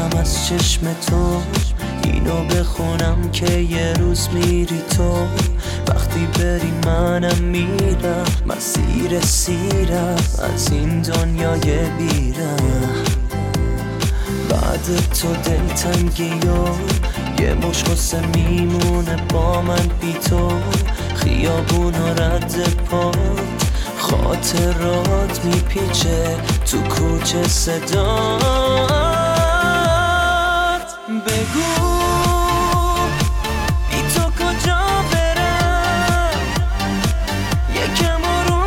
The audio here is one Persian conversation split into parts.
میارم از چشم تو، اینو بخونم که یه روز میری تو. وقتی بری منم میرم، مسیر سیرم از این دنیای بیرم. بعد تو دلتنگی و یه مش غصه میمونه با من بی تو. خیابون و رد پات خاطرات میپیچه تو کوچه صدات. بگو بی تو کجا برم، یکم آروم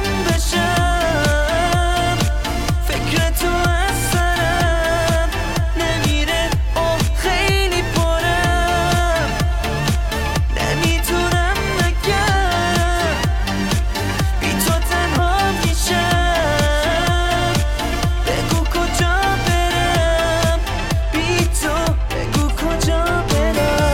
بشم. فکر تو از سرم نمیره، اوه خیلی پرم. نمیتونم بگم بی تو تنها میشم. بگو کجا برم، بی تو بگو کجا برم.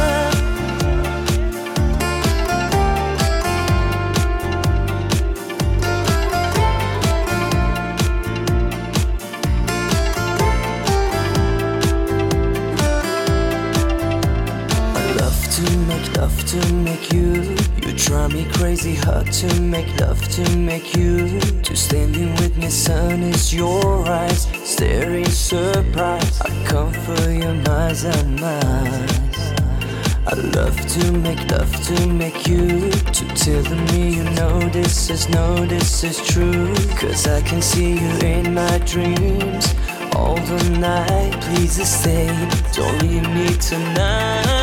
Love to make you. You drive me crazy, hard to make love to make you. To standing with me, sun is your eyes, staring surprise. I come for your miles and miles. I love to make you. To tell me you know this is true. Cause I can see you in my dreams all the night. Please stay, don't leave me tonight.